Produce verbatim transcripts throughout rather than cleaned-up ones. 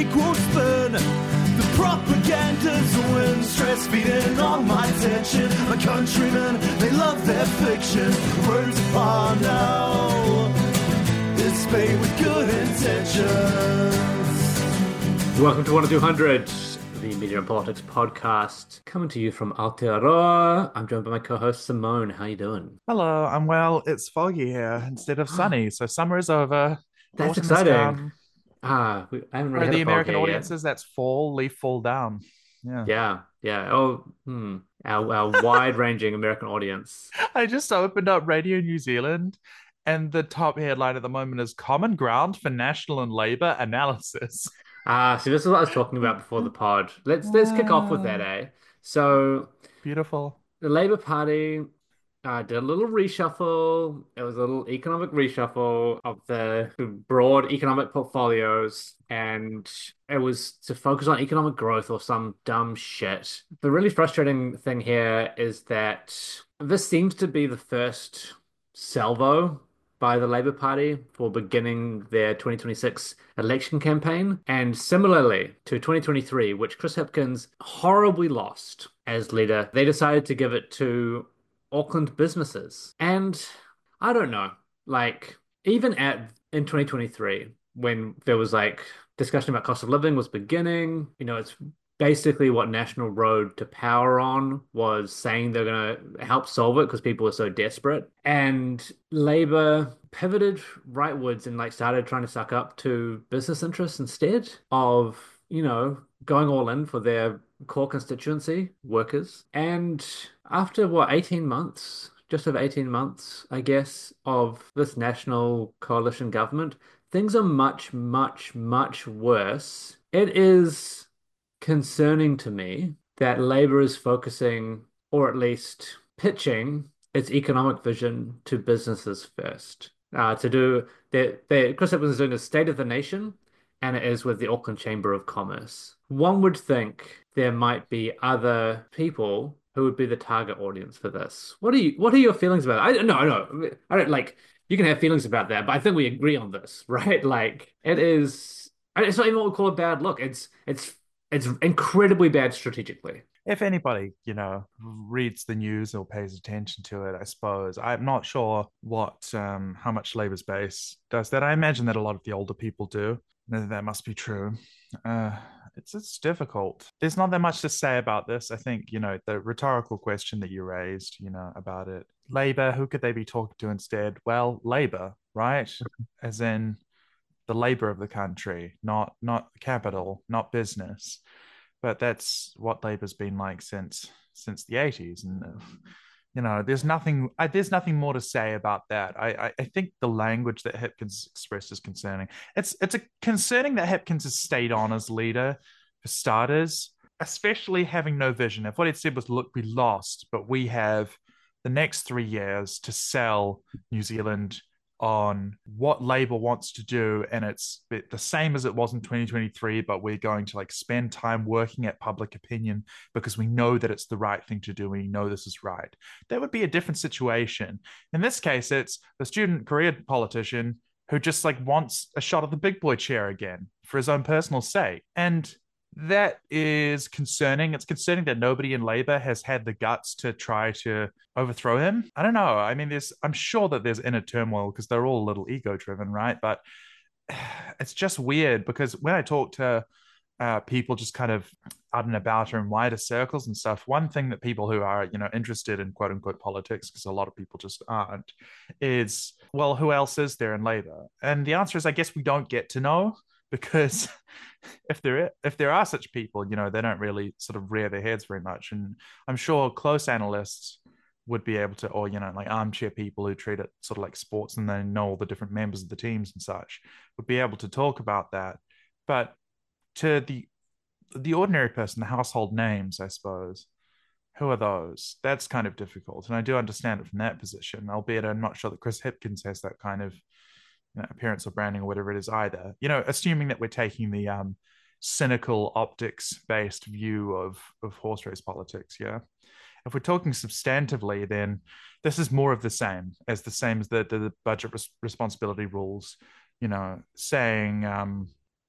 equal spin. The propaganda's a win, stress feeding on my tension. My countrymen, they love their fiction. Words upon now, it's made with good intentions. Welcome to one of two hundred, the Media and Politics podcast, coming to you from Aotearoa. I'm joined by my co-host Simone. How you doing? Hello, I'm well. It's foggy here instead of sunny, so summer is over. That's Autumn exciting. Is come. Ah, we, I haven't really For had the a fog American here audiences, yet. that's fall, leaf fall down. Yeah. Yeah, yeah. Oh, hmm. Our, our wide-ranging American audience. I just opened up Radio New Zealand, and the top headline at the moment is Common Ground for National and Labour Analysis. Ah, so this is what I was talking about before the pod. Let's let's kick off with that, eh? So Beautiful. the Labour Party uh, did a little reshuffle. It was a little economic reshuffle of the broad economic portfolios, and it was to focus on economic growth or some dumb shit. The really frustrating thing here is that this seems to be the first salvo by the Labour Party for beginning their twenty twenty-six election campaign. And similarly to twenty twenty-three, which Chris Hipkins horribly lost as leader, they decided to give it to Auckland businesses. And I don't know, like even at in twenty twenty-three, when there was like discussion about cost of living was beginning, you know, it's basically what National Road to Power on was saying they're going to help solve it because people were so desperate. And Labour pivoted rightwards and like started trying to suck up to business interests instead of, you know, going all in for their core constituency, workers. And after what, eighteen months, just over eighteen months, I guess, of this national coalition government, things are much, much, much worse. It is concerning to me that Labour is focusing, or at least pitching, its economic vision to businesses first. Uh, to do they, they, Chris Hipkins is doing a State of the Nation, and it is with the Auckland Chamber of Commerce. One would think there might be other people who would be the target audience for this. What are you? What are your feelings about it? I no, no, I don't like. You can have feelings about that, but I think we agree on this, right? Like it is. It's not even what we call a bad look. It's it's. It's incredibly bad strategically. If anybody, you know, reads the news or pays attention to it, I suppose. I'm not sure what, um, how much Labour's base does that. I imagine that a lot of the older people do. That must be true. Uh, it's it's difficult. There's not that much to say about this. I think, you know, the rhetorical question that you raised, you know, about it. Labour, who could they be talking to instead? Well, Labour, right? As in the labor of the country, not not capital, not business. But that's what Labor's been like since since the eighties, and uh, you know, there's nothing I, there's nothing more to say about that. I, I I think the language that Hipkins expressed is concerning. It's it's a concerning that Hipkins has stayed on as leader for starters, especially having no vision. If what he'd said was, "Look, we lost, but we have the next three years to sell New Zealand on what Labour wants to do, and it's the same as it was in twenty twenty-three, but we're going to like spend time working at public opinion because we know that it's the right thing to do. We know this is right." That would be a different situation. In this case, it's the student career politician who just like wants a shot at the big boy chair again for his own personal sake. And that is concerning. It's concerning that nobody in Labour has had the guts to try to overthrow him. I don't know. I mean, there's, I'm sure that there's inner turmoil because they're all a little ego-driven, right? But it's just weird because when I talk to uh, people just kind of out and about or in wider circles and stuff, one thing that people who are, you know, interested in quote unquote politics, because a lot of people just aren't, is, well, who else is there in Labour? And the answer is, I guess we don't get to know. Because if there if there are such people, you know, they don't really sort of rear their heads very much. And I'm sure close analysts would be able to, or, you know, like armchair people who treat it sort of like sports and they know all the different members of the teams and such, would be able to talk about that. But to the the ordinary person, the household names, I suppose, who are those? That's kind of difficult. And I do understand it from that position, albeit I'm not sure that Chris Hipkins has that kind of, you know, appearance or branding or whatever it is either. You know, assuming that we're taking the um, cynical optics-based view of of horse race politics, yeah. If we're talking substantively, then this is more of the same, as the same as the the, the budget res- responsibility rules. You know, saying um,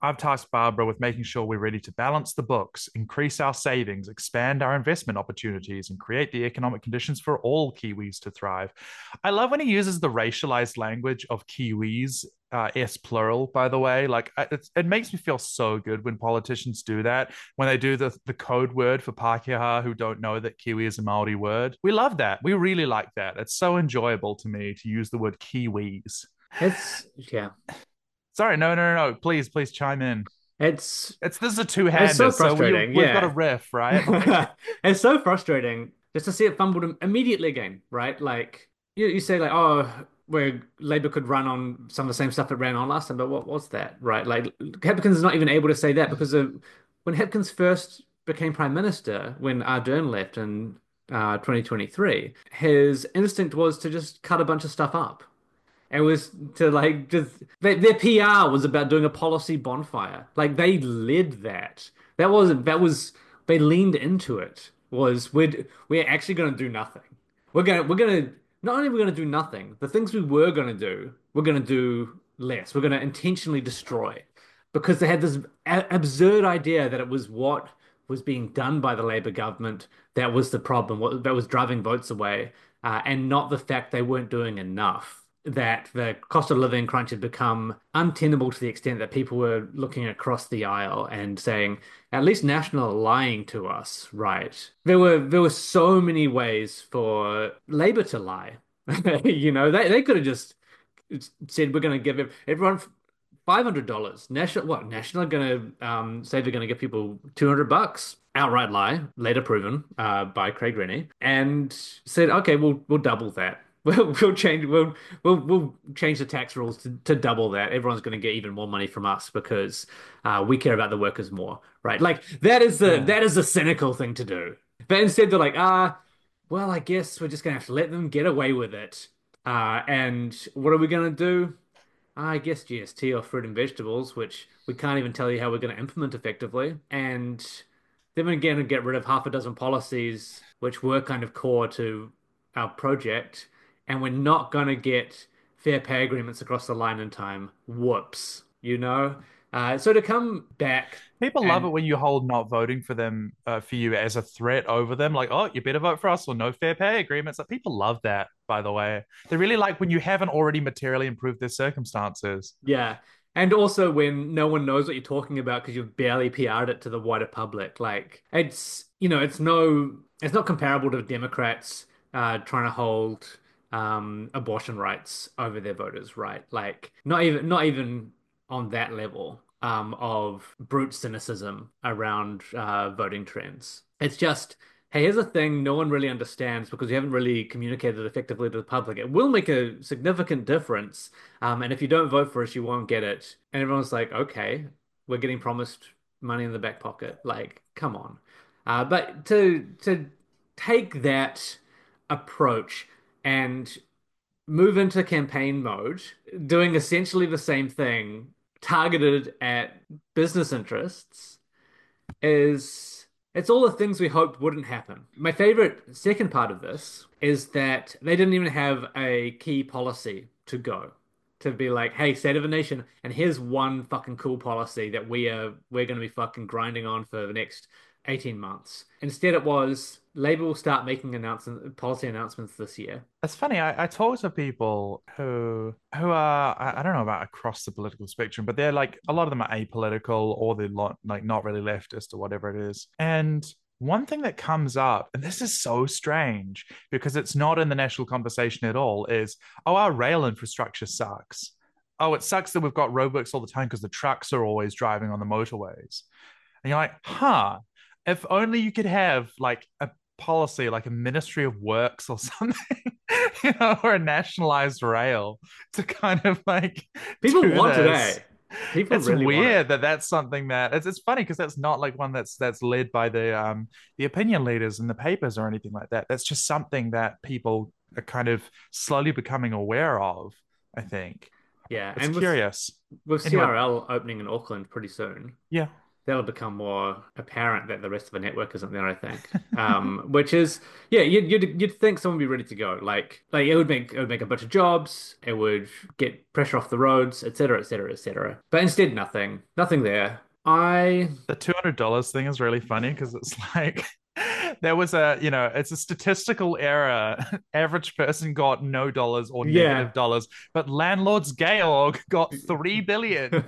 I've tasked Barbara with making sure we're ready to balance the books, increase our savings, expand our investment opportunities, and create the economic conditions for all Kiwis to thrive. I love when he uses the racialized language of Kiwis, uh, S plural, by the way. Like, it, it makes me feel so good when politicians do that, when they do the, the code word for Pākehā who don't know that Kiwi is a Māori word. We love that. We really like that. It's so enjoyable to me to use the word Kiwis. It's yeah. Sorry, no, no, no, no. Please, please chime in. It's It's this is a it's so two-hander, so we, frustrating. we've got a Yeah. riff, right? Like, It's so frustrating just to see it fumbled im- immediately again, right? Like you, you say like, oh, where Labour could run on some of the same stuff it ran on last time, but what was that, right? Like Hipkins is not even able to say that because of when Hipkins first became Prime Minister, when Ardern left in uh, twenty twenty-three, his instinct was to just cut a bunch of stuff up. It was to like just their, their P R was about doing a policy bonfire. Like they led that. That was that was they leaned into it. Was we're we're actually going to do nothing. We're gonna we're gonna not only we're gonna do nothing. The things we were gonna do, we're gonna do less. We're gonna intentionally destroy because they had this a absurd idea that it was what was being done by the Labour government that was the problem. What that was driving votes away, uh, and not the fact they weren't doing enough, that the cost of living crunch had become untenable to the extent that people were looking across the aisle and saying, at least National are lying to us, right? There were there were so many ways for Labour to lie. You know, they they could have just said we're going to give everyone five hundred dollars. National what? National are going to um, say they're going to give people two hundred bucks. Outright lie, later proven uh, by Craig Rennie, and said, okay, we'll we'll double that. We'll, we'll change we'll we'll we'll change the tax rules to, to double that. Everyone's going to get even more money from us because uh, we care about the workers more, right? Like that is the yeah. that is the cynical thing to do. But instead they're like, ah, well, I guess we're just gonna have to let them get away with it. Uh, and what are we gonna do? I guess G S T or fruit and vegetables, which we can't even tell you how we're going to implement effectively. And then we're going to get rid of half a dozen policies which were kind of core to our project. And we're not going to get fair pay agreements across the line in time. Whoops, you know? Uh, so to come back People love it and when you hold not voting for them uh, for you as a threat over them. Like, oh, you better vote for us or no fair pay agreements. Like, people love that, by the way. They really like when you haven't already materially improved their circumstances. yeah. And also when no one knows what you're talking about because you've barely P R'd it to the wider public. Like it's, you know, it's no, it's not comparable to Democrats uh, trying to hold um, abortion rights over their voters, right? Like not even, not even on that level um, of brute cynicism around uh, voting trends. It's just, hey, here's a thing no one really understands because you haven't really communicated effectively to the public. It will make a significant difference. Um, and if you don't vote for us, you won't get it. And everyone's like, okay, we're getting promised money in the back pocket. Like, come on. Uh, but to to take that approach and move into campaign mode, doing essentially the same thing, targeted at business interests is it's all the things we hoped wouldn't happen. My favorite second part of this is that they didn't even have a key policy to go to be like, hey, state of the nation, and here's one fucking cool policy that we are we're going to be fucking grinding on for the next eighteen months. Instead, it was Labour will start making announcement policy announcements this year. It's funny. I, I talk to people who who are I, I don't know about across the political spectrum, but they're like a lot of them are apolitical or they're lot like not really leftist or whatever it is. And one thing that comes up, and this is so strange because it's not in the national conversation at all, is oh, our rail infrastructure sucks. Oh, it sucks that we've got roadworks all the time because the trucks are always driving on the motorways. And you're like, huh, if only you could have like a policy, like a Ministry of Works or something, you know, or a nationalized rail to kind of like People do want this. today. People It's really want it. weird that that's something that it's, it's funny because that's not like one that's that's led by the um the opinion leaders in the papers or anything like that. That's just something that people are kind of slowly becoming aware of, I think. Yeah, It's and with curious. with Anyway, C R L opening in Auckland pretty soon. yeah. that'll become more apparent that the rest of the network isn't there, I think. Um, which is, yeah, you'd, you'd you'd think someone would be ready to go. Like like it would make it would make a bunch of jobs, it would get pressure off the roads, et cetera, et cetera, et cetera. But instead, nothing, nothing there. I The two hundred dollars thing is really funny because it's like there was a, you know, it's a statistical error. Average person got no dollars or yeah. negative dollars, but landlords Georg got three billion.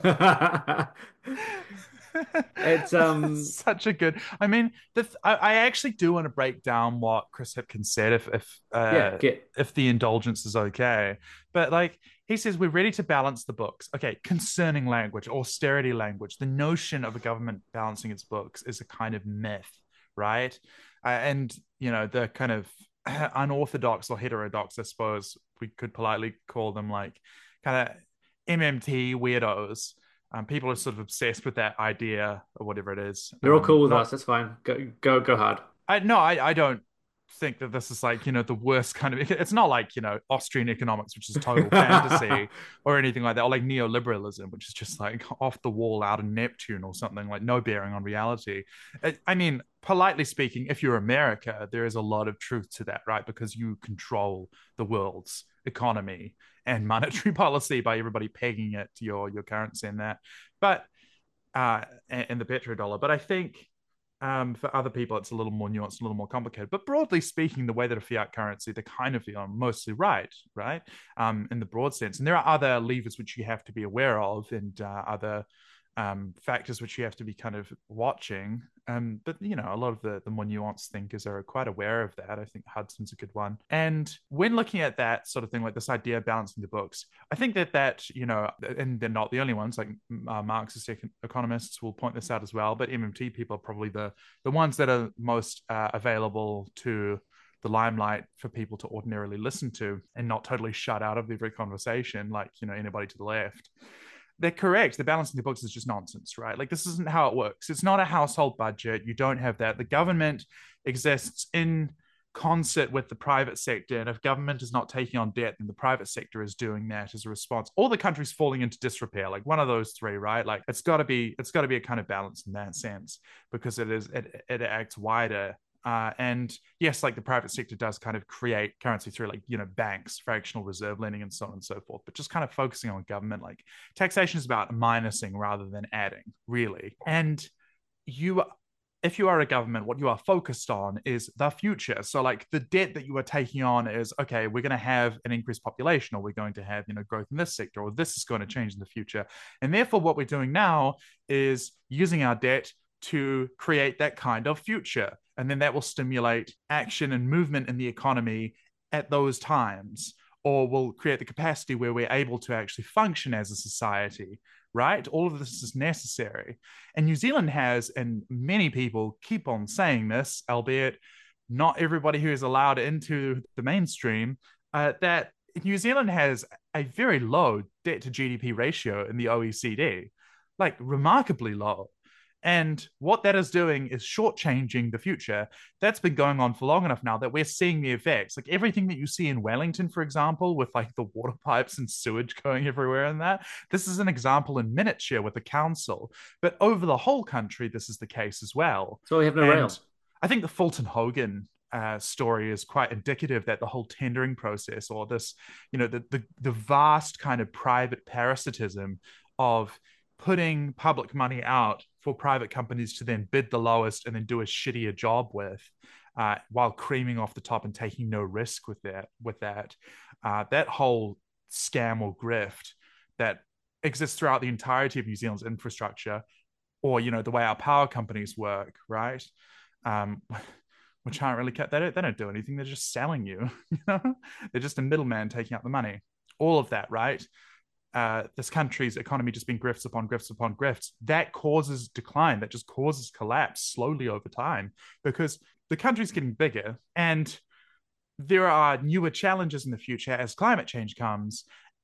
It's um Such a good. I mean, the th- I, I actually do want to break down what Chris Hipkins said if if yeah, uh get if the indulgence is okay. But like he says, we're ready to balance the books. Okay, concerning language, austerity language, the notion of a government balancing its books is a kind of myth, right? Uh, and you know, the kind of unorthodox or heterodox, I suppose we could politely call them, like kind of M M T weirdos. Um, people are sort of obsessed with that idea or whatever it is. They're all Um, cool with not, us. That's fine. Go go go hard. I no, I, I don't think that this is like, you know, the worst kind of. It's not like, you know, Austrian economics, which is total fantasy, or anything like that, or like neoliberalism, which is just like off the wall out of Neptune or something, like no bearing on reality. I, I mean, politely speaking, if you're America, there is a lot of truth to that, right? Because you control the world's economy and monetary policy by everybody pegging it to your your currency and that. But uh, and the petrodollar. But I think um, for other people, it's a little more nuanced, a little more complicated. But broadly speaking, the way that a fiat currency, they kind of are mostly right, right? Um, in the broad sense. And there are other levers which you have to be aware of, and uh, other um, factors which you have to be kind of watching. Um, but you know, a lot of the, the more nuanced thinkers are quite aware of that. I think Hudson's a good one. And when looking at that sort of thing, like this idea of balancing the books, I think that that, you know, and they're not the only ones, like uh, Marxist economists will point this out as well, but M M T people are probably the, the ones that are most uh, available to the limelight for people to ordinarily listen to and not totally shut out of every conversation, like, you know, anybody to the left. They're correct. The balancing the books is just nonsense, right? Like, this isn't how it works. It's not a household budget. You don't have that. The government exists in concert with the private sector. And if government is not taking on debt, then the private sector is doing that as a response. All the country's falling into disrepair, like one of those three, right? Like it's gotta be, it's gotta be a kind of balance in that sense, because it is it, it acts wider. Uh, and yes, like the private sector does kind of create currency through, like, you know, banks, fractional reserve lending, and so on and so forth. But just kind of focusing on government, like taxation is about minusing rather than adding, really. And you, if you are a government, what you are focused on is the future. So, like, the debt that you are taking on is, okay, we're going to have an increased population, or we're going to have, you know, growth in this sector, or this is going to change in the future. And therefore, what we're doing now is using our debt to create that kind of future. And then that will stimulate action and movement in the economy at those times, or will create the capacity where we're able to actually function as a society, right? All of this is necessary. And New Zealand has, and many people keep on saying this, albeit not everybody who is allowed into the mainstream, uh, that New Zealand has a very low debt to G D P ratio in the O E C D, like remarkably low. And what that is doing is shortchanging the future. That's been going on for long enough now that we're seeing the effects. Like everything that you see in Wellington, for example, with like the water pipes and sewage going everywhere and that, this is an example in miniature with the council. But over the whole country, this is the case as well. So we have no and rail. I think the Fulton Hogan uh, story is quite indicative that the whole tendering process, or this, you know, the, the, the vast kind of private parasitism of putting public money out for private companies to then bid the lowest and then do a shittier job with, uh, while creaming off the top and taking no risk with that. With that, uh, that whole scam or grift that exists throughout the entirety of New Zealand's infrastructure, or, you know, the way our power companies work, right? Um, which aren't really kept. They don't. They don't do anything. They're just selling you. You know, they're just a middleman taking out the money. All of that, right? Uh, this country's economy just being grifts upon grifts upon grifts, that causes decline, that just causes collapse slowly over time, because the country's getting bigger and there are newer challenges in the future as climate change comes,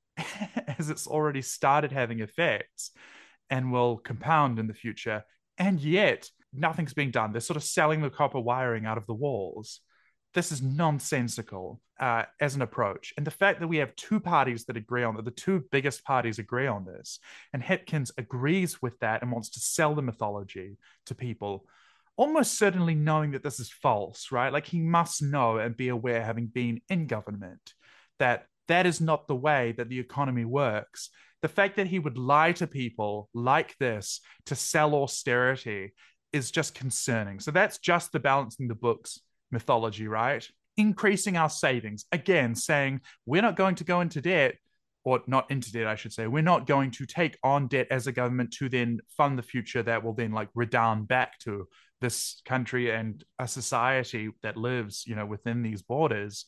as it's already started having effects and will compound in the future. And yet nothing's being done. They're sort of selling the copper wiring out of the walls. this is nonsensical uh, as an approach. And the fact that we have two parties that agree on it, the two biggest parties agree on this, and Hipkins agrees with that and wants to sell the mythology to people, almost certainly knowing that this is false, right? Like he must know and be aware, having been in government, that that is not the way that the economy works. The fact that he would lie to people like this to sell austerity is just concerning. So that's just the balancing the books mythology, right? Increasing our savings, again, saying we're not going to go into debt, or not into debt, I should say. We're not going to take on debt as a government to then fund the future that will then like redound back to this country and a society that lives, you know, within these borders.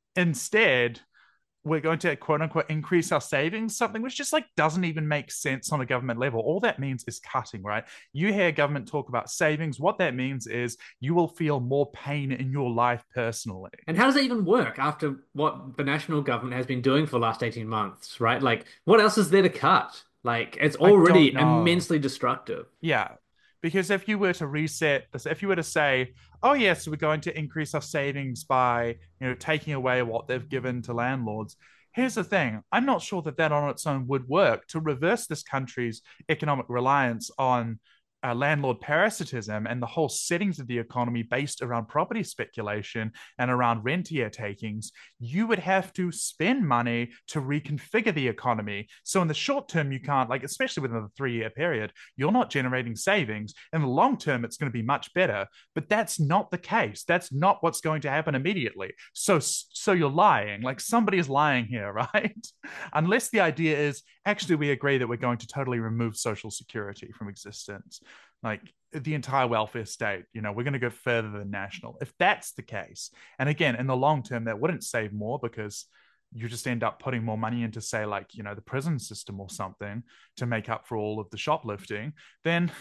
Instead, we're going to quote unquote increase our savings, something which just like doesn't even make sense on a government level. All that means is cutting, right? You hear government talk about savings. What that means is you will feel more pain in your life personally. And how does it even work after what the national government has been doing for the last eighteen months, right? Like, what else is there to cut? Like, it's I already don't know. immensely destructive. Yeah. Because if you were to reset this, if you were to say, oh, yes, we're going to increase our savings by, you know, taking away what they've given to landlords. Here's the thing. I'm not sure that that on its own would work to reverse this country's economic reliance on uh, landlord parasitism and the whole settings of the economy based around property speculation and around rentier takings. You would have to spend money to reconfigure the economy. So in the short term, you can't, like, especially within the three-year period, you're not generating savings. In the long term, it's going to be much better. But that's not the case. That's not what's going to happen immediately. So, so you're lying. Like somebody is lying here, right? Unless the idea is actually we agree that we're going to totally remove social security from existence, like the entire welfare state, you know, we're going to go further than national. If that's the case, and again, in the long term, that wouldn't save more because you just end up putting more money into, say, like, you know, the prison system or something to make up for all of the shoplifting, then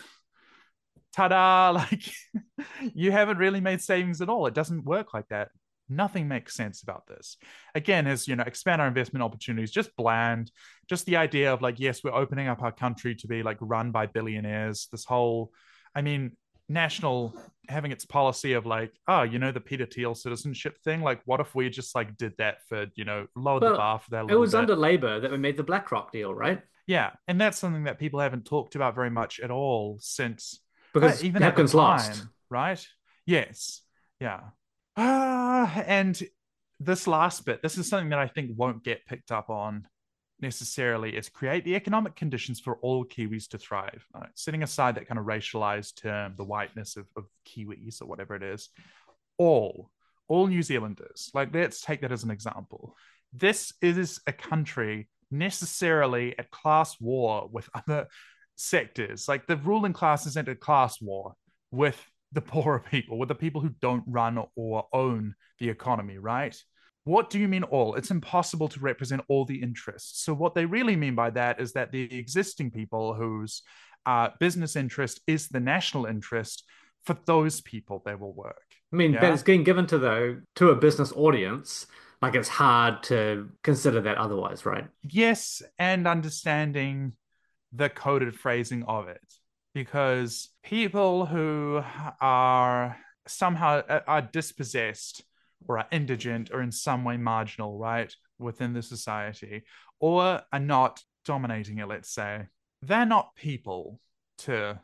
ta-da, like you haven't really made savings at all. It doesn't work like that. Nothing makes sense about this. Again, is, you know, expand our investment opportunities, just bland, just the idea of like, yes, we're opening up our country to be like run by billionaires. This whole, I mean, national having its policy of like, oh, you know, the Peter Thiel citizenship thing. Like, what if we just like did that for, you know, lowered the Well, bar for that a it little was bit? under Labour that we made the BlackRock deal, right? Yeah, and that's something that people haven't talked about very much at all since, uh, Because even at the Hopkins lost. time, right? Yes, yeah. Ah, and this last bit, this is something that I think won't get picked up on necessarily, is create the economic conditions for all Kiwis to thrive. All right, setting aside that kind of racialized term, the whiteness of, of Kiwis or whatever it is, all, all New Zealanders, like let's take that as an example. This is a country necessarily at class war with other sectors. Like the ruling class isn't at class war with the poorer people, with the people who don't run or own the economy, right? What do you mean all? It's impossible to represent all the interests. So what they really mean by that is that the existing people whose uh, business interest is the national interest, for those people, they will work. I mean, but Yeah. it's getting given to the to a business audience. Like it's hard to consider that otherwise, right? Yes, and understanding the coded phrasing of it. Because people who are somehow are dispossessed or are indigent or in some way marginal, right, within the society, or are not dominating it, let's say, they're not people to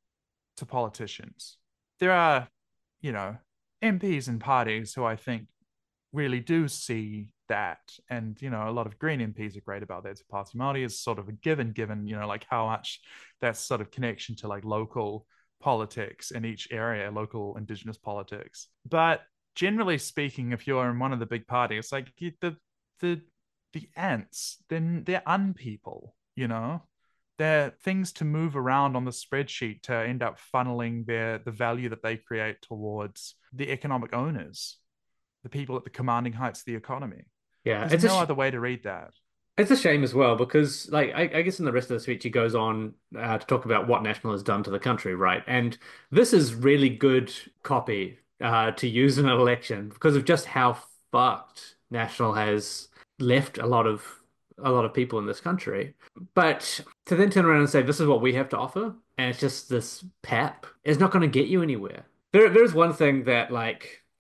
to politicians. There are, you know, M Ps and parties who I think really do see that. And, you know, a lot of Green M Ps are great about that. So Party Māori is sort of a given, given, you know, like how much that sort of connection to like local politics in each area, local Indigenous politics. But generally speaking, if you're in one of the big parties, like the the the ants, then they're unpeople, you know? They're things to move around on the spreadsheet to end up funneling their the value that they create towards the economic owners, the people at the commanding heights of the economy. Yeah, There's it's a no sh other way to read that. it's a shame as well because, like, I, I guess in the rest of the speech he goes on uh, to talk about what National has done to the country, right? And this is really good copy uh, to use in an election because of just how fucked National has left a lot of a lot of people in this country. But to then turn around and say this is what we have to offer, and it's just this pap, is not going to get you anywhere. There, there's one thing that like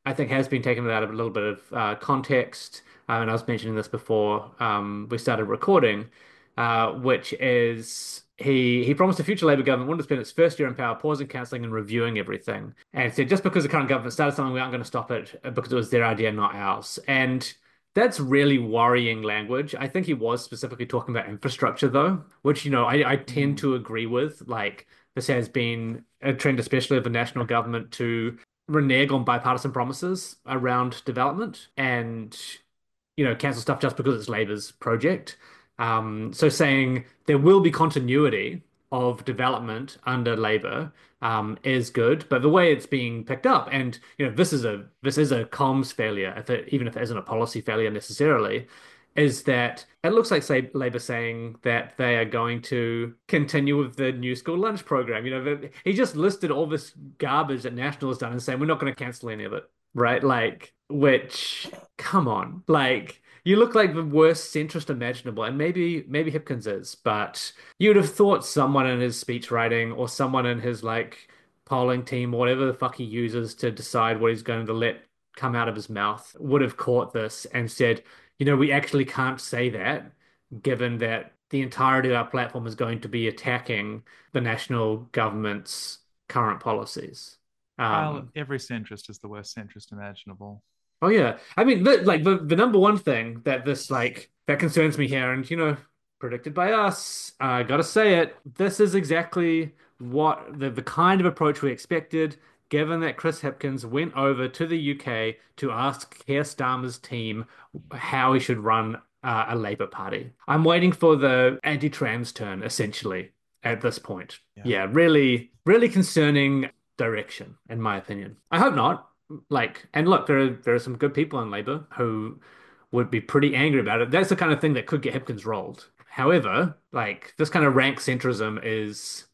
I think has been taken out of a little bit of uh, context. Uh, and I was mentioning this before um, we started recording, uh, which is he he promised the future Labour government wouldn't spend its first year in power pausing, cancelling, and reviewing everything. And said just because the current government started something, we aren't going to stop it uh, because it was their idea, not ours. And that's really worrying language. I think he was specifically talking about infrastructure, though, which, you know, I, I tend Mm. to agree with. Like, this has been a trend, especially of the national government, to renege on bipartisan promises around development and, you know, cancel stuff just because it's Labour's project. Um, so saying there will be continuity of development under Labour um, is good, but the way it's being picked up, and you know, this is a this is a comms failure, if it, even if it isn't a policy failure necessarily, is that it looks like say Labour saying that they are going to continue with the new school lunch program. You know, the, he just listed all this garbage that National has done and saying we're not going to cancel any of it, right? Like, which, come on, like. You look like the worst centrist imaginable, and maybe maybe Hipkins is, but you'd have thought someone in his speech writing or someone in his like polling team, or whatever the fuck he uses to decide what he's going to let come out of his mouth, would have caught this and said, you know, we actually can't say that, given that the entirety of our platform is going to be attacking the national government's current policies. Well, Um, every centrist is the worst centrist imaginable. Oh yeah. I mean, the, like the the number one thing that this like that concerns me here, and you know, predicted by us, I gotta say it, this is exactly what the the kind of approach we expected, given that Chris Hipkins went over to the U K to ask Keir Starmer's team how he should run uh, a Labour Party. I'm waiting for the anti-trans turn, essentially, at this point. Yeah. Yeah, really, really concerning direction, in my opinion. I hope not. Like, and look, there are there are some good people in Labour who would be pretty angry about it. That's the kind of thing that could get Hipkins rolled. However, like this kind of rank centrism is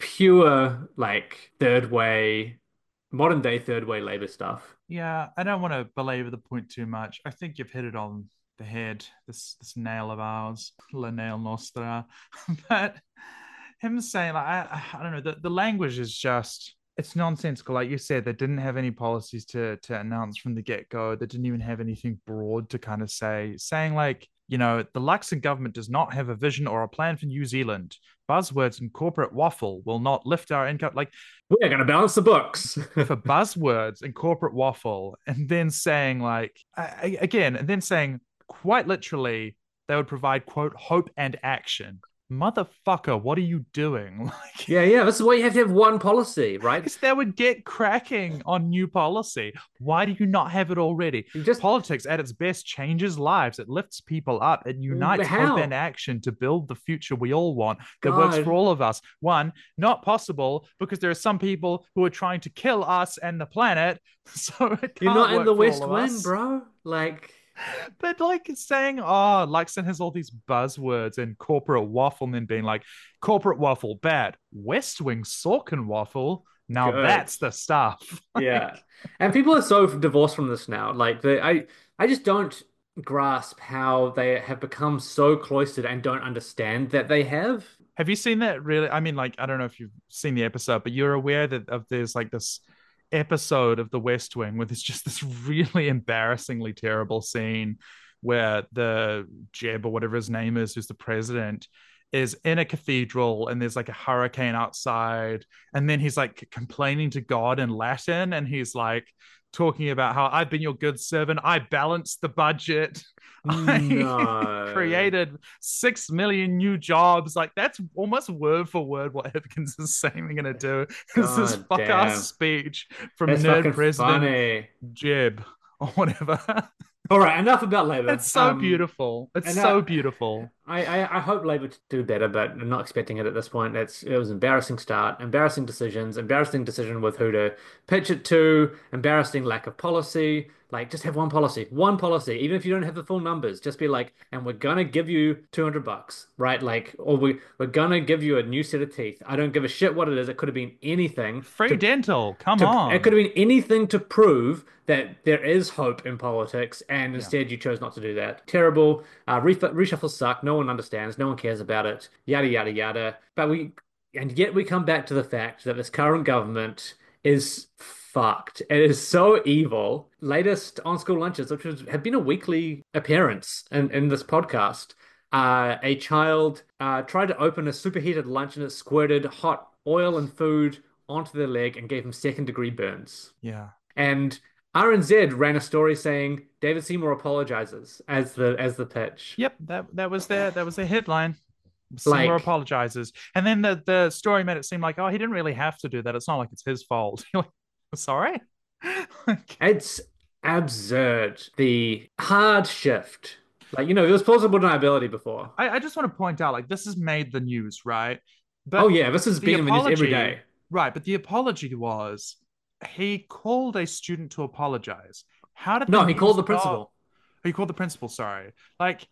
pure like third way, modern day third way Labour stuff. Yeah, I don't want to belabor the point too much. I think you've hit it on the head, this this nail of ours, La Nail Nostra. But him saying like I, I don't know, the, the language is just it's nonsensical. Like you said, they didn't have any policies to to announce from the get-go. They didn't even have anything broad to kind of say, saying like, you know, the Luxon government does not have a vision or a plan for New Zealand. Buzzwords and corporate waffle will not lift our income. Like We're gonna balance the books. for buzzwords and corporate waffle, and then saying like I, again, and then saying quite literally they would provide quote hope and action. Motherfucker, what are you doing? Like, Yeah, yeah. This is why you have to have one policy, right? because they would get cracking on new policy. Why do you not have it already? You just Politics at its best changes lives. It lifts people up. It unites how? hope and action to build the future we all want that works God. for all of us. One, not possible because there are some people who are trying to kill us and the planet. So it You're can't not in work the for West all of Wing, us. bro. Like, But like saying, oh, Luxon has all these buzzwords and corporate waffle, and then being like, corporate waffle, bad. West Wing Sorkin waffle. Now good. that's the stuff. Yeah. And people are so divorced from this now. Like the I I just don't grasp how they have become so cloistered and don't understand that they have. Have you seen that really? I mean, like, I don't know if you've seen the episode, but you're aware that of there's like this episode of The West Wing where there's just this really embarrassingly terrible scene where the Jeb or whatever his name is, who's the president, is in a cathedral and there's like a hurricane outside. And then he's like complaining to God in Latin and he's like talking about how I've been your good servant. I balanced the budget. I No. created six million new jobs. Like that's almost word for word what Hipkins is saying we're gonna do. Is this God fuck damn. ass speech from That's nerd fucking president funny. Jeb or whatever. All right, enough about Labour. It's so Um, beautiful. It's and so uh, beautiful. I, I, I hope Labour to do better, but I'm not expecting it at this point. It's it was an embarrassing start, embarrassing decisions, embarrassing decision with who to pitch it to, embarrassing lack of policy. Like, just have one policy, one policy, even if you don't have the full numbers. Just be like, and we're gonna give you two hundred bucks, right? Like, or we we're gonna give you a new set of teeth. I don't give a shit what it is. It could have been anything Free to dental. Come to, on. it could have been anything to prove that there is hope in politics, and Yeah. instead you chose not to do that. Terrible. Uh, ref reshuffles suck. No one understands. No one cares about it. Yada yada yada. But we, and yet we come back to the fact that this current government is fucked. It is so evil. Latest on school lunches, which was, have been a weekly appearance in, in this podcast. Uh, a child uh, tried to open a superheated lunch and it squirted hot oil and food onto their leg and gave him second degree burns. Yeah. And R N Z ran a story saying David Seymour apologizes as the as the pitch. Yep, that that was their that was their headline. Seymour Like, apologizes, and then the the story made it seem like, oh, he didn't really have to do that. It's not like it's his fault. You're like, sorry. Like, it's absurd. The hard shift. Like, you know, there was plausible deniability before. I, I just want to point out, like, this has made the news, right? Oh But yeah, this has the been in the news every apology, day. right? But the apology was he called a student to apologize. How did the No, he news called the not? principal. Oh, he called the principal. Sorry, like.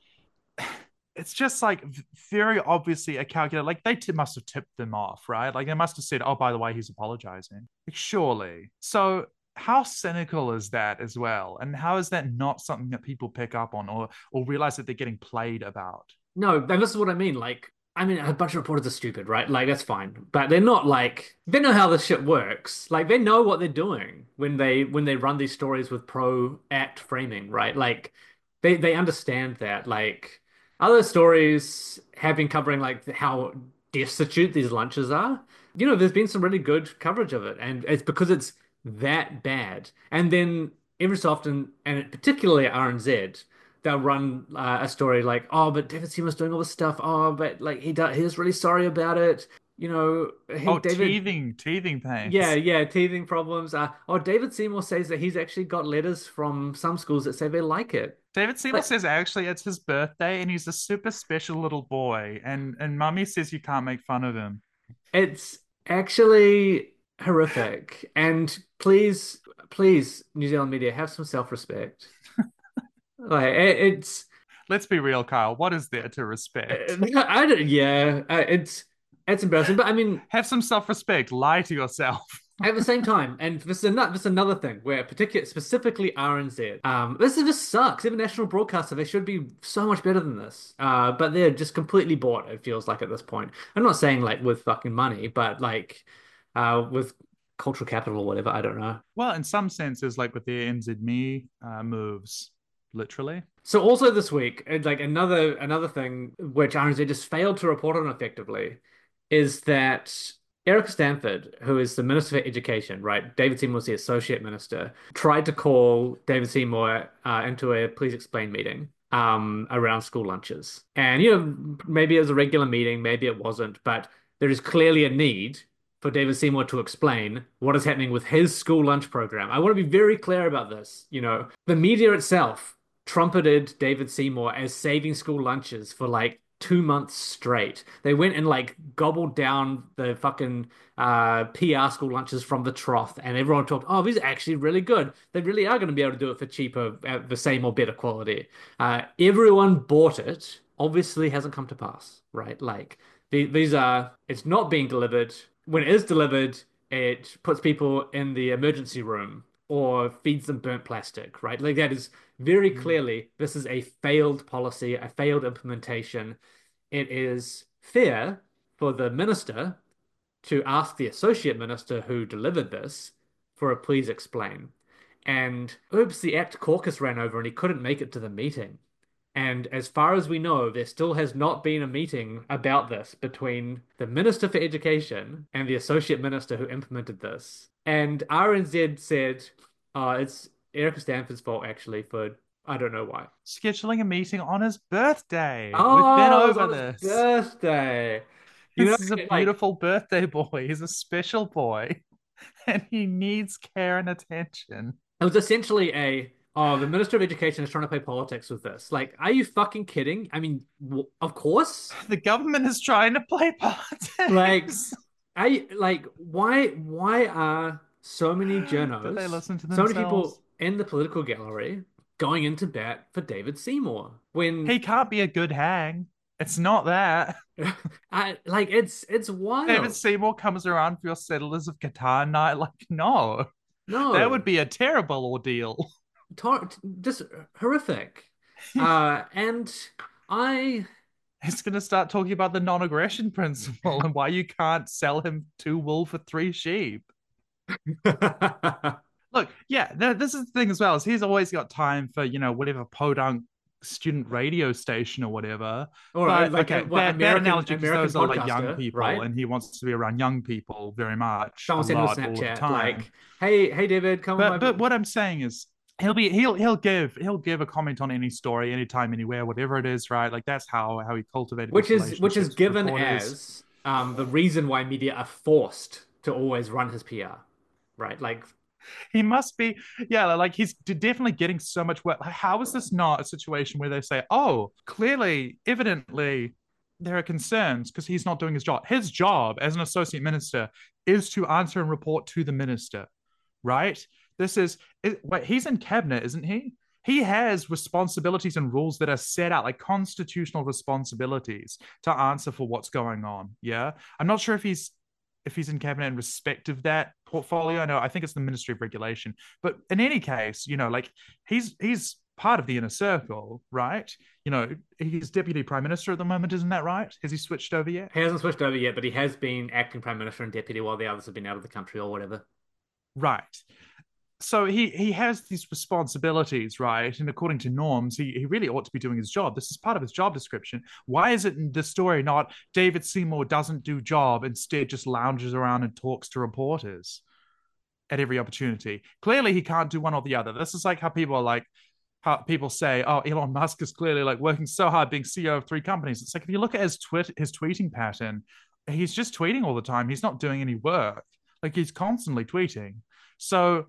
It's just like very obviously a calculator. Like they t- must have tipped them off, right? Like they must have said, "Oh, by the way, he's apologizing." Like surely. So how cynical is that as well? And how is that not something that people pick up on or or realize that they're getting played about? No, and this is what I mean. Like, I mean, a bunch of reporters are stupid, right? Like, that's fine, but they're not like they know how this shit works. Like, they know what they're doing when they when they run these stories with pro act framing, right? Like, they they understand that. Like, other stories have been covering like how destitute these lunches are. You know, there's been some really good coverage of it, and it's because it's that bad. And then every so often, and particularly at R N Z, they'll run uh, a story like, "Oh, but David Seymour's doing all this stuff. Oh, but like he does, he's really sorry about it. You know, he Oh, David, teething, teething yeah, pains. yeah, teething problems. Uh, oh, David Seymour says that he's actually got letters from some schools that say they like it. David Seymour But says actually it's his birthday and he's a super special little boy, and and Mummy says you can't make fun of him. it's actually horrific. And please, please, New Zealand media, have some self-respect. Like it, it's, Let's be real, Kyle. What is there to respect? I don't, yeah, uh, it's it's embarrassing. But I mean, Have some self-respect. Lie to yourself. at the same time, and this is another this is another thing where particular specifically R N Z, um, this is just sucks. Even national broadcaster, they should be so much better than this. Uh, but they're just completely bought. It feels like at this point. I'm not saying like with fucking money, but like, uh, with cultural capital or whatever. I don't know. Well, in some senses, like with the N Z M E uh, moves, literally. So also this week, and like another another thing which R N Z just failed to report on effectively is that Eric Stanford, who is the Minister for Education, right? David Seymour was the Associate Minister, tried to call David Seymour uh, into a please explain meeting um, around school lunches. And, you know, maybe it was a regular meeting, maybe it wasn't, but there is clearly a need for David Seymour to explain what is happening with his school lunch program. I want to be very clear about this. You know, the media itself trumpeted David Seymour as saving school lunches for like two months straight. They went and like gobbled down the fucking uh, P R school lunches from the trough, and everyone talked, "Oh, these are actually really good. They really are going to be able to do it for cheaper, at the same or better quality." Uh, everyone bought it. Obviously, hasn't come to pass, right? Like the, these are, it's not being delivered. When it is delivered, it puts people in the emergency room or feeds them burnt plastic, right? Like that is very clearly, this is a failed policy, a failed implementation. It is fair for the minister to ask the associate minister who delivered this for a please explain. And oops, the ACT caucus ran over and he couldn't make it to the meeting. And as far as we know, there still has not been a meeting about this between the Minister for Education and the Associate Minister who implemented this. And R N Z said, uh, it's Eric Stanford's fault, actually, for I don't know why. Scheduling a meeting on his birthday. We've been Oh, it was over on his this. birthday. You know, This is a like, beautiful birthday boy. He's a special boy. And he needs care and attention. it was essentially a, oh, the Minister of Education is trying to play politics with this. Like, are you fucking kidding? I mean, w of course. The government is trying to play Like, politics. I like why why are so many Do they journos, listen to so many themselves? people in the political gallery going into bat for David Seymour when He can't be a good hang. It's not that. I like it's it's David wild. Seymour comes around for your Settlers of Catan night. Like, no, that would No, be a terrible ordeal. tor just horrific. Uh, and I He's going to start talking about the non aggression principle and why you can't sell him two wool for three sheep. Look, yeah, th- this is the thing as well. Is he's always got time for you know whatever podunk student radio station or whatever. Or uh, But like a, okay, what, bad bad American analogy because American those are like young podcaster, people, right? and he wants to be around young people very much, a Someone sent him a lot, all of the Snapchat time. like, "Hey, hey, David, come on But my." but what I'm saying is he'll be he'll he'll give he'll give a comment on any story, anytime, anywhere, whatever it is, right? Like that's how how he cultivated Which these is which is relationships with given reporters. as um the reason why media are forced to always run his P R, right? Like, He must be, yeah, like he's definitely getting so much work. Like, how is this not a situation where they say, oh, clearly, evidently, there are concerns because he's not doing his job. His job as an associate minister is to answer and report to the minister, right? This is, it, wait, he's in cabinet, isn't he? He has responsibilities and rules that are set out, like constitutional responsibilities to answer for what's going on. Yeah. I'm not sure if he's if he's in cabinet in respect of that portfolio. No, I think it's the Ministry of Regulation. But in any case, you know, like he's he's part of the inner circle, right? You know, he's deputy prime minister at the moment, isn't that right? Has he switched over yet? he hasn't switched over yet, but he has been acting prime minister and deputy while the others have been out of the country or whatever. Right. So he he has these responsibilities, right? And according to norms, he, he really ought to be doing his job. This is part of his job description. Why is it in the story not David Seymour doesn't do job, instead just lounges around and talks to reporters at every opportunity? Clearly he can't do one or the other. This is like how people are like how people say, oh, Elon Musk is clearly like working so hard being C E O of three companies. It's like if you look at his tweet his tweeting pattern, he's just tweeting all the time. He's not doing any work. Like he's constantly tweeting. So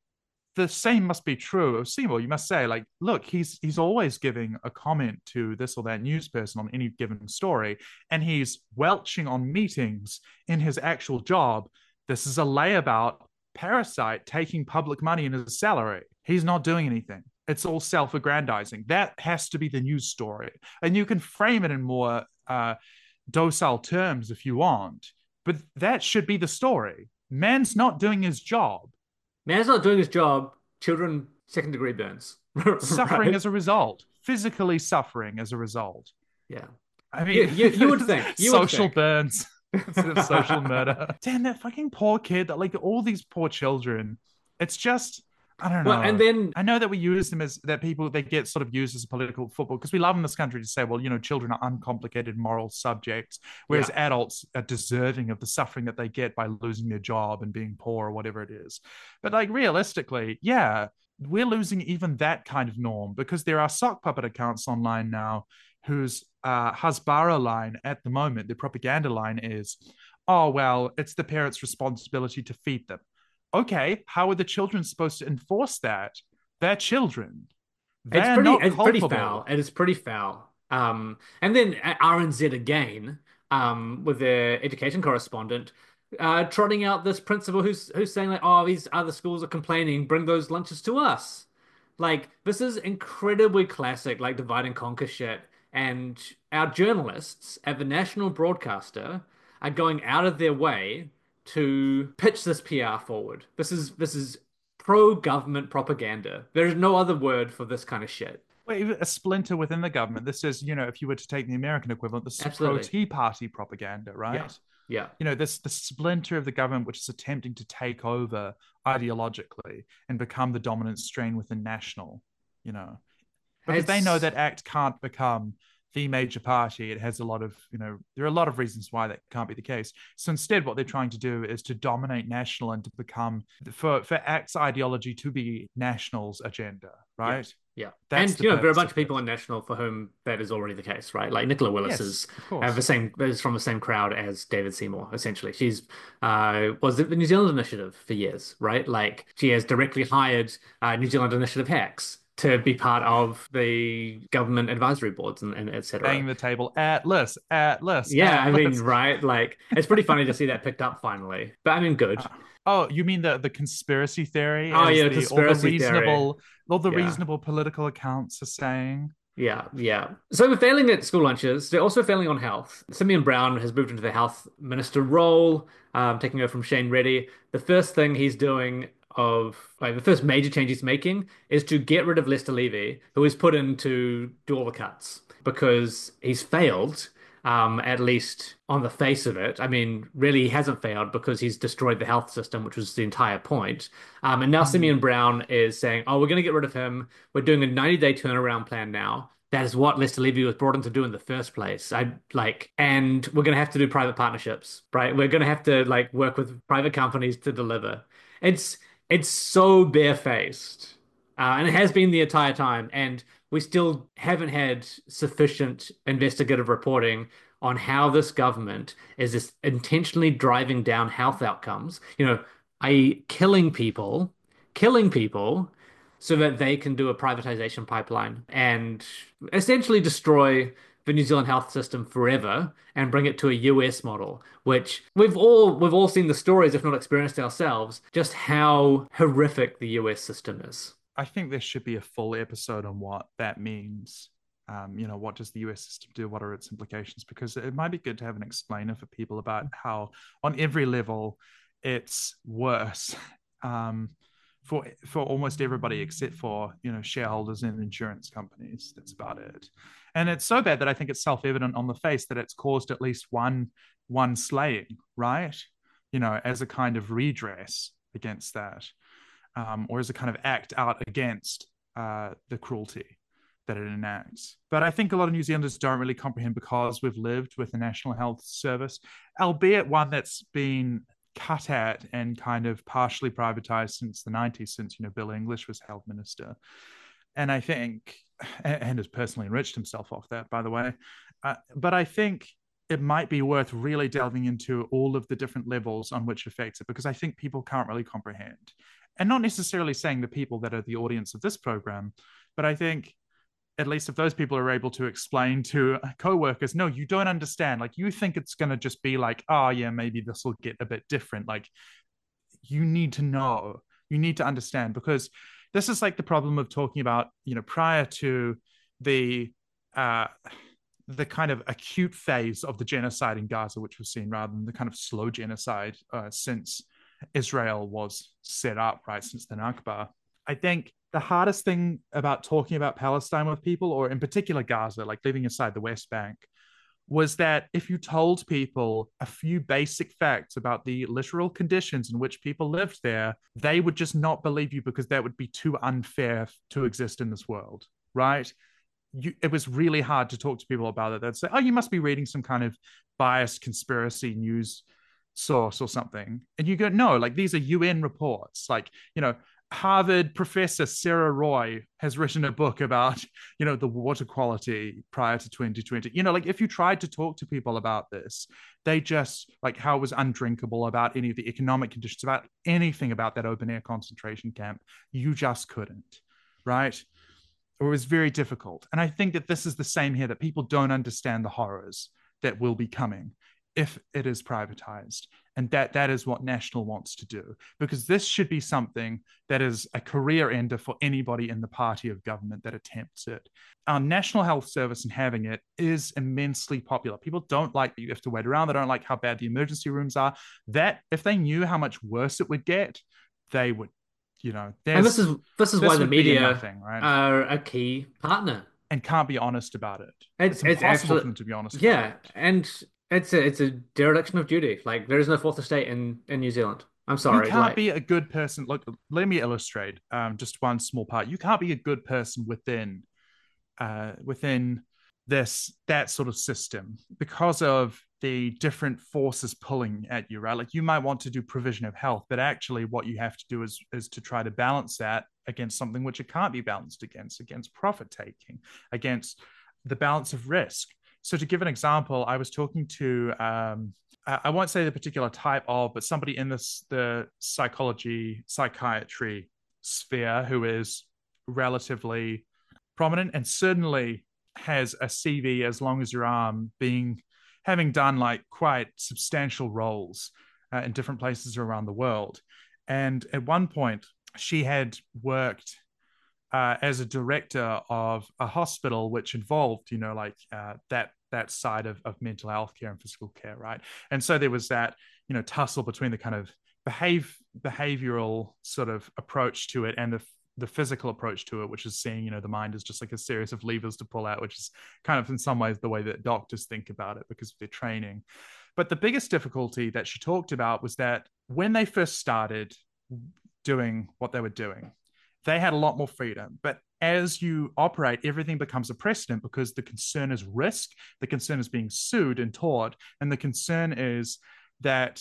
the same must be true of Seymour. You must say, like, look, he's he's always giving a comment to this or that news person on any given story, and he's welching on meetings in his actual job. This is a layabout parasite taking public money in his salary. He's not doing anything. It's all self-aggrandizing. That has to be the news story, and you can frame it in more uh, docile terms if you want, but that should be the story. Man's not doing his job. Man's not doing his job. Children, second degree burns. Suffering Right? as a result, physically suffering as a result. Yeah. I You, mean, you, you would think. You would social think. burns instead of social murder. Damn, that fucking poor kid, that like all these poor children. It's just, I don't Well, and know. then I know that we use them as that people they get sort of used as a political football because we love in this country to say, well, you know, children are uncomplicated moral subjects, whereas yeah, adults are deserving of the suffering that they get by losing their job and being poor or whatever it is. But like realistically, yeah, we're losing even that kind of norm because there are sock puppet accounts online now whose uh, Hasbara line at the moment, the propaganda line is, oh, well, it's the parents' responsibility to feed them. Okay, how are the children supposed to enforce that? They're children. it's They're pretty not it's pretty foul. culpable. It is pretty foul. Um, and then R N Z again, um, with their education correspondent, uh, trotting out this principal who's who's saying like, oh, these other schools are complaining, bring those lunches to us. Like this is incredibly classic, like divide and conquer shit. And our journalists at the national broadcaster are going out of their way to pitch this P R forward. This is this is pro-government propaganda. There is no other word for this kind of shit. Well, even a splinter within the government. This is, you know, if you were to take the American equivalent, this is pro Absolutely. Tea Party propaganda, Yeah. right? Yeah. You know, this the splinter of the government which is attempting to take over ideologically and become the dominant strain within national, you know, because they know It's that ACT can't become the major party. It has a lot of, you know, there are a lot of reasons why that can't be the case. So instead, what they're trying to do is to dominate national and to become, for, for ACT's ideology to be national's agenda, yeah. right? Yeah. That's And the you know, there are a purpose bunch of of people this. in National for whom that is already the case, right? Like Nicola Willis Yes, is of uh, the course. same is from the same crowd as David Seymour, essentially. She's uh was it the New Zealand Initiative for years, right? Like she has directly hired uh, New Zealand Initiative hacks to be part of the government advisory boards and, and et cetera. Banging the table, Atlas, Atlas, Yeah, I mean, Atlas. right? Like it's pretty funny to see that picked up finally. But I mean, good. Uh, oh, you mean the the conspiracy theory, Oh as yeah, the all the conspiracy theory. reasonable all the Yeah. reasonable political accounts are saying? Yeah, yeah. So we're failing at school lunches. They're also failing on health. Simeon Brown has moved into the health minister role, um, taking over from Shane Reddy. The first thing he's doing of like the first major change he's making is to get rid of Lester Levy, who is put in to do all the cuts because he's failed um, at least on the face of it. I mean, really, he hasn't failed because he's destroyed the health system, which was the entire point. Um, and now Mm. Simeon Brown is saying, oh, we're going to get rid of him. We're doing a ninety day turnaround plan now. That is what Lester Levy was brought in to do in the first place. I like, and we're going to have to do private partnerships, right? We're going to have to like work with private companies to deliver. It's it's so barefaced, uh, and it has been the entire time. And we still haven't had sufficient investigative reporting on how this government is this intentionally driving down health outcomes. You know, that is, killing people, killing people so that they can do a privatization pipeline and essentially destroy the New Zealand health system forever and bring it to a U S model, which we've all we've all seen the stories, if not experienced ourselves, just how horrific the U S system is. I think there should be a full episode on what that means. Um, you know, what does the U S system do? What are its implications? Because it might be good to have an explainer for people about how, on every level, it's worse um, for for almost everybody except for you know shareholders and insurance companies. That's about it. And it's so bad that I think it's self-evident on the face that it's caused at least one one slaying, right? You know, as a kind of redress against that. Um, or as a kind of act out against uh, the cruelty that it enacts. But I think a lot of New Zealanders don't really comprehend because we've lived with the National Health Service, albeit one that's been cut at and kind of partially privatized since the nineties, since, you know, Bill English was health minister. And I think, and has personally enriched himself off that, by the way. Uh, but I think it might be worth really delving into all of the different levels on which it affects it, because I think people can't really comprehend. And not necessarily saying the people that are the audience of this program, but I think at least if those people are able to explain to co-workers, no, you don't understand. Like, you think it's going to just be like, oh yeah, maybe this will get a bit different. Like, you need to know, you need to understand, because this is like the problem of talking about, you know, prior to the, uh, the kind of acute phase of the genocide in Gaza, which was seen, rather than the kind of slow genocide uh, since Israel was set up, right, since the Nakba. I think the hardest thing about talking about Palestine with people, or in particular Gaza, like leaving aside the West Bank, was that if you told people a few basic facts about the literal conditions in which people lived there, they would just not believe you because that would be too unfair to exist in this world, right? You, it was really hard to talk to people about it. They'd say, oh, you must be reading some kind of biased conspiracy news source or something. And you go, no, like, these are U N reports. Like, you know, Harvard professor Sarah Roy has written a book about, you know, the water quality prior to twenty twenty. You know, like, if you tried to talk to people about this, they just, like, how it was undrinkable, about any of the economic conditions, about anything about that open air concentration camp, you just couldn't, right? Or it was very difficult. And I think that this is the same here, that people don't understand the horrors that will be coming if it is privatized. And that that is what National wants to do, because this should be something that is a career ender for anybody in the party of government that attempts it. Our National Health Service, and having it, is immensely popular. People don't like that you have to wait around. They don't like how bad the emergency rooms are. That, if they knew how much worse it would get, they would, you know. And this is this is this why the would be a media nothing, right? are a key partner. And can't be honest about it. It's, It's it's impossible actually, for them to be honest yeah, about it. and it's a it's a dereliction of duty. Like, there is no fourth estate in in New Zealand. I'm You sorry. can't Like, be a good person. Look, let me illustrate um, just one small part. You can't be a good person within uh, within this that sort of system because of the different forces pulling at you, right? Like, you might want to do provision of health, but actually what you have to do is is to try to balance that against something which it can't be balanced against, against profit taking, against the balance of risk. So to give an example, I was talking to um, I won't say the particular type of, but somebody in this the psychology, psychiatry sphere who is relatively prominent and certainly has a C V as long as your arm, being having done like quite substantial roles uh, in different places around the world. And at one point, she had worked uh, as a director of a hospital which involved, you know, like uh, that that side of, of mental health care and physical care, right? And so there was that, you know, tussle between the kind of behave behavioral sort of approach to it and the the physical approach to it, which is seeing, you know, the mind is just like a series of levers to pull out, which is kind of in some ways the way that doctors think about it because of their training. But the biggest difficulty that she talked about was that when they first started doing what they were doing, they had a lot more freedom. But as you operate, everything becomes a precedent because the concern is risk, the concern is being sued and taught, and the concern is that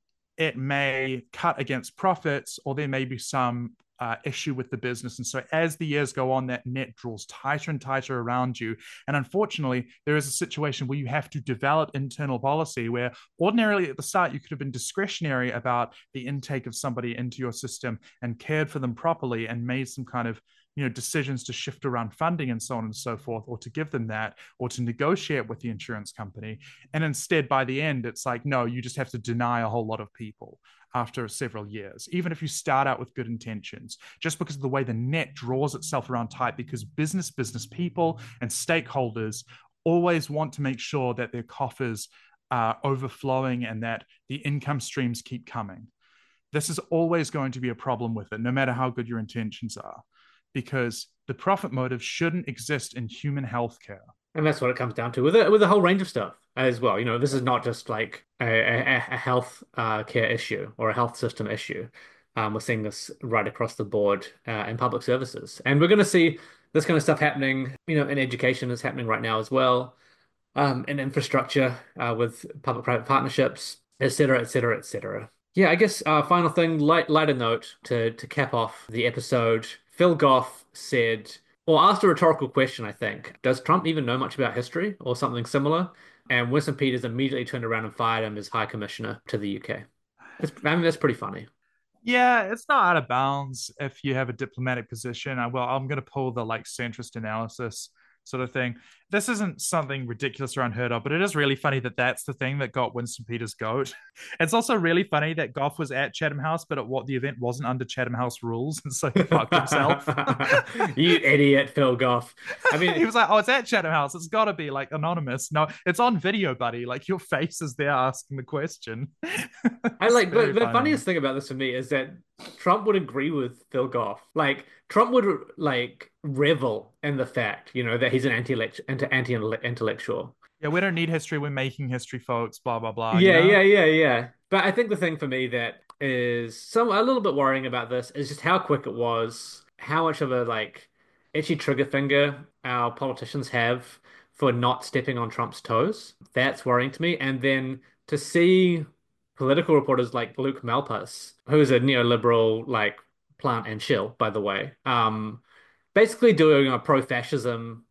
it may cut against profits, or there may be some uh, issue with the business. And so as the years go on, that net draws tighter and tighter around you. And unfortunately, there is a situation where you have to develop internal policy where ordinarily at the start, you could have been discretionary about the intake of somebody into your system and cared for them properly and made some kind of, you know, decisions to shift around funding and so on and so forth, or to give them that, or to negotiate with the insurance company. And instead, by the end, it's like, no, you just have to deny a whole lot of people after several years, even if you start out with good intentions, just because of the way the net draws itself around tight, because business, business people and stakeholders always want to make sure that their coffers are overflowing and that the income streams keep coming. This is always going to be a problem with it, no matter how good your intentions are, because the profit motive shouldn't exist in human healthcare. And that's what it comes down to with it, with a whole range of stuff as well. You know, this is not just like a, a, a health uh, care issue or a health system issue. Um, we're seeing this right across the board uh, in public services. And we're going to see this kind of stuff happening, you know, in education is happening right now as well, um, in infrastructure uh, with public-private partnerships, et cetera, et cetera, et cetera. Yeah, I guess uh, final thing, light, lighter note to, to cap off the episode. Phil Goff said, or asked a rhetorical question, I think. Does Trump even know much about history or something similar? And Winston Peters immediately turned around and fired him as High Commissioner to the U K. It's, I mean, that's pretty funny. Yeah, it's not out of bounds if you have a diplomatic position. I, well, I'm going to pull the like centrist analysis sort of thing. This isn't something ridiculous or unheard of, but it is really funny that that's the thing that got Winston Peters' goat. It's also really funny that Goff was at Chatham House, but at what the event wasn't under Chatham House rules, and so he fucked himself. You idiot, Phil Goff. I mean, he was like, "Oh, it's at Chatham House. It's got to be like anonymous. No, it's on video, buddy. Like your face is there asking the question." I like, but the funniest thing about this for me is that Trump would agree with Phil Goff. Like Trump would like revel in the fact, you know, that he's an anti-intellectual. Yeah, we don't need history. We're making history, folks. Blah blah blah. Yeah, you know? yeah, yeah, yeah. But I think the thing for me that is some a little bit worrying about this is just how quick it was, how much of a like itchy trigger finger our politicians have for not stepping on Trump's toes. That's worrying to me. And then to see political reporters like Luke Malpass, who's a neoliberal like plant and shill, by the way, um, basically doing a pro-fascism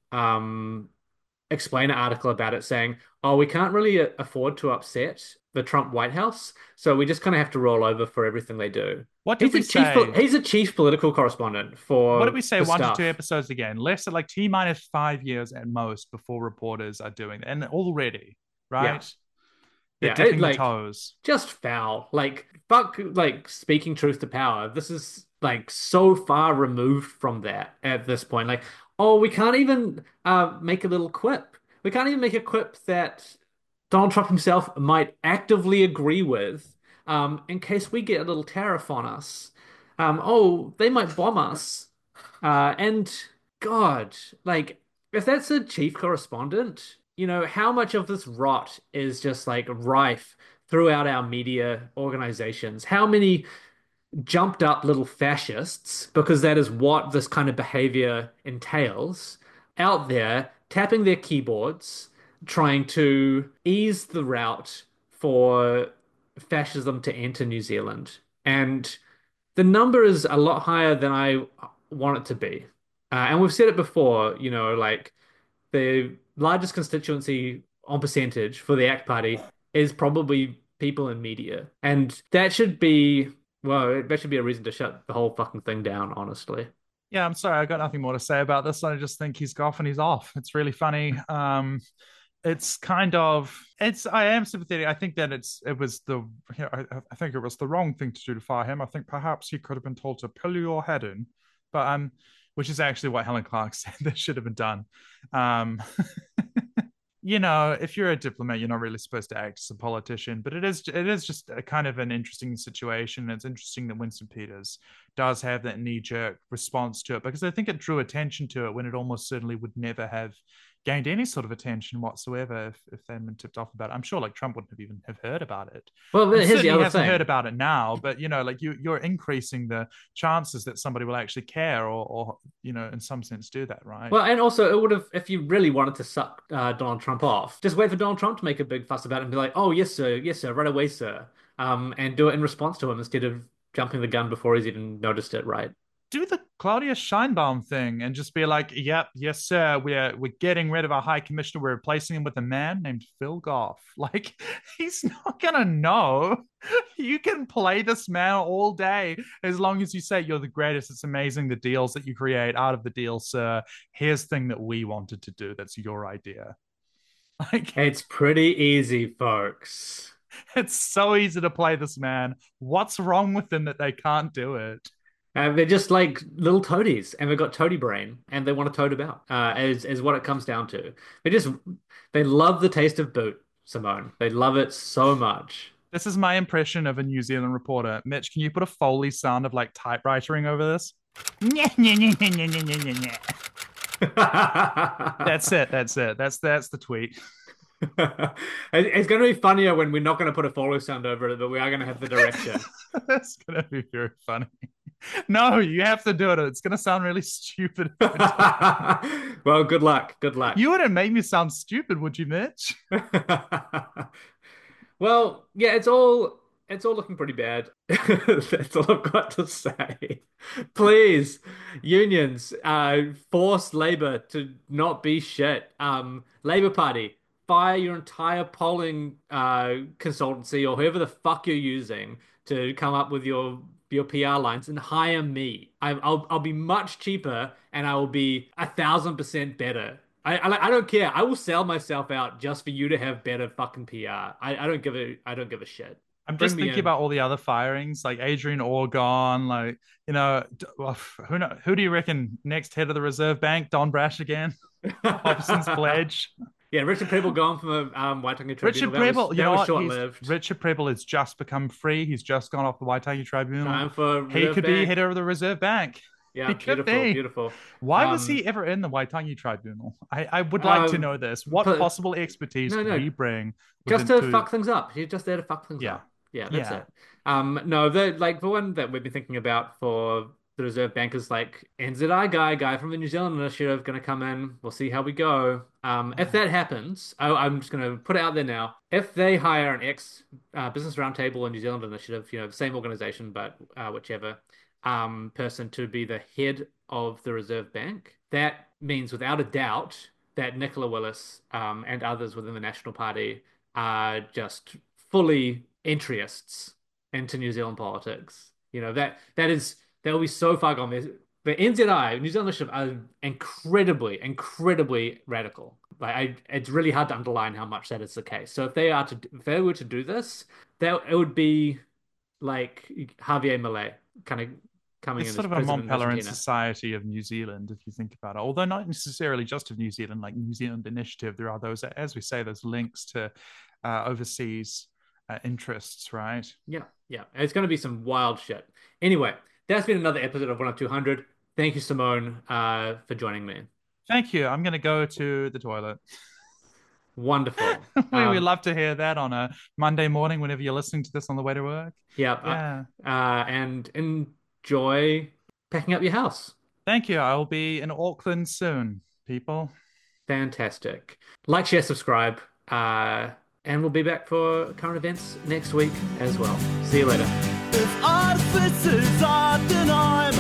um explainer article about it saying, oh, we can't really afford to upset the Trump White House, so we just kind of have to roll over for everything they do. What did he's we a chief, say? He's a chief political correspondent for What did we say? One stuff. to two episodes again. Less than like T minus five years at most before reporters are doing that. And already, right? Yeah. They're yeah, dipping it, like, the toes. Just foul. Like, fuck, like, speaking truth to power. This is, like, so far removed from that at this point. Like, oh, we can't even uh, make a little quip. We can't even make a quip that Donald Trump himself might actively agree with um, in case we get a little tariff on us. Um, oh, they might bomb us. Uh, and, God, like, if that's a chief correspondent, you know, how much of this rot is just like rife throughout our media organizations? How many jumped up little fascists, because that is what this kind of behavior entails, out there tapping their keyboards, trying to ease the route for fascism to enter New Zealand. And the number is a lot higher than I want it to be. Uh, and we've said it before, you know, like the largest constituency on percentage for the ACT Party is probably people in media. And that should be, well, that should be a reason to shut the whole fucking thing down, honestly. Yeah, I'm sorry. I got nothing more to say about this. I just think he's off and he's off. It's really funny. Um, it's kind of, it's, I am sympathetic. I think that it's, it was the, you know, I, I think it was the wrong thing to do to fire him. I think perhaps he could have been told to pull your head in, but, um, which is actually what Helen Clark said that should have been done. Um, you know, if you're a diplomat, you're not really supposed to act as a politician, but it is it is just a kind of an interesting situation. It's interesting that Winston Peters does have that knee-jerk response to it, because I think it drew attention to it when it almost certainly would never have gained any sort of attention whatsoever if, if they'd been tipped off about it. I'm sure like Trump wouldn't have even have heard about it. Well, And here's the certainly other hasn't thing. heard about it now, but you know, like you you're increasing the chances that somebody will actually care or, or you know, in some sense do that, right? Well, and also it would have, if you really wanted to suck uh, Donald Trump off, just wait for Donald Trump to make a big fuss about it and be like, "Oh, yes, sir, yes, sir, right away, sir," um, and do it in response to him instead of jumping the gun before he's even noticed it, right? Do the Claudia Scheinbaum thing and just be like, "Yep, yes, sir. We're we're getting rid of our high commissioner. We're replacing him with a man named Phil Goff." Like, he's not gonna know. You can play this man all day as long as you say you're the greatest. It's amazing the deals that you create out of the deal, sir. Here's the thing that we wanted to do. That's your idea. Like, It's pretty easy, folks. it's so easy to play this man. What's wrong with them that they can't do it? Uh, they're just like little toadies, and they've got toady brain, and they want to toad about. Uh, is is what it comes down to. They just they love the taste of boot, Simone. They love it so much. This is my impression of a New Zealand reporter. Mitch, can you put a Foley sound of like typewritering over this? That's it. That's it. That's that's the tweet. It's going to be funnier when we're not going to put a follow sound over it, but we are going to have the direction. That's gonna be very funny. No, you have to do it. It's gonna sound really stupid. Well, good luck. Good luck. You wouldn't make me sound stupid, would you, Mitch? Well, yeah, it's all it's all looking pretty bad. That's all I've got to say. Please, unions, uh, force labor to not be shit. Um, Labor Party, fire your entire polling uh, consultancy or whoever the fuck you're using to come up with your your P R lines and hire me. I, I'll I'll be much cheaper and I will be a thousand percent better. I, I I don't care. I will sell myself out just for you to have better fucking P R. I, I don't give a I don't give a shit. I'm Bring just me thinking in. about all the other firings, like Adrian Orgon, like you know, well, who know, who do you reckon next head of the Reserve Bank? Don Brash again? Hobson's pledge. Yeah, Richard Preble gone from the um, Waitangi Tribunal. Richard That Preble, was, you that know was what? short-lived. He's, Richard Preble has just become free. He's just gone off the Waitangi Tribunal. Time for He Reserve could be Bank. head of the Reserve Bank. Yeah, He could beautiful, be. beautiful. Why was Um, he ever in the Waitangi Tribunal? I, I would like to Um, know this. What but- possible expertise No, could no. he bring? Just within to two- fuck things up. He's just there to fuck things Yeah. up. Yeah, that's Yeah. it. Um, no, the like the one that we've been thinking about for the Reserve Bank is like N Z I guy, guy from the New Zealand Initiative, going to come in. We'll see how we go. Um, if that happens, I, I'm just going to put it out there now. If they hire an ex uh, Business Roundtable and New Zealand Initiative, you know, same organization, but uh, whichever um, person to be the head of the Reserve Bank, that means without a doubt that Nicola Willis um, and others within the National Party are just fully entryists into New Zealand politics. You know, that that is they'll be so far gone. There's, the N Z I, New Zealand Initiative, are incredibly, incredibly radical. Like I, it's really hard to underline how much that is the case. So if they are to, if they were to do this, that it would be like Javier Milei kind of coming It's in sort as of a president Mont in Pelerin Argentina. Society of New Zealand, if you think about it. Although not necessarily just of New Zealand, like New Zealand Initiative, there are those, as we say, those links to uh, overseas uh, interests, right? Yeah, yeah. It's going to be some wild shit. Anyway, that's been another episode of one of two hundred. Thank you, Simone, uh, for joining me. Thank you. I'm going to go to the toilet. Wonderful. we, we Um, love to hear that on a Monday morning whenever you're listening to this on the way to work. Yeah, uh, Yeah. uh, and enjoy packing up your house. Thank you. I'll be in Auckland soon, people. Fantastic. Like, share, subscribe, uh, and we'll be back for current events next week as well. See you later. If artificers are then I'm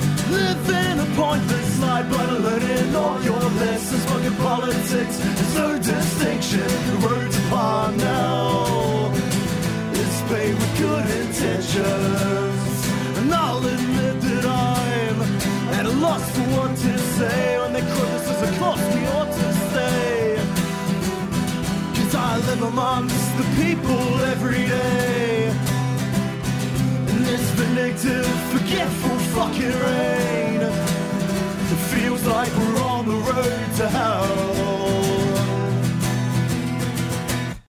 living a pointless life, but learning all your lessons. Fucking politics, there's no distinction. The road's upon now. It's paid with good intentions, and I'll admit that I'm at a loss for what to say when they quote this as a cost we ought to stay. Cause I live amongst the people every day. This vindictive, forgetful fucking rain. It feels like we're on the road to hell.